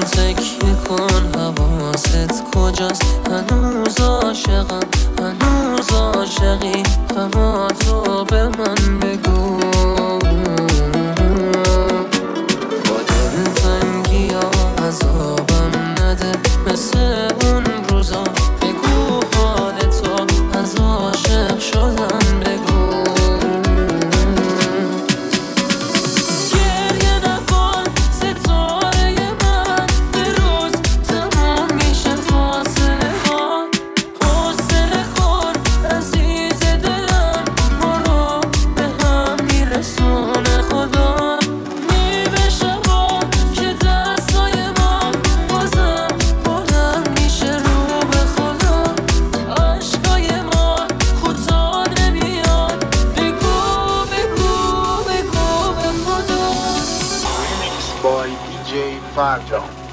تکیه کن، حواست کجاست؟ هنوز عاشقم، هنوز عاشقی، اما تو به من بگو. با دلتنگی ها عذابم نده، مثل اون روزا بگو حال تو، از عاشق شدن بگو. by DJ Farjo.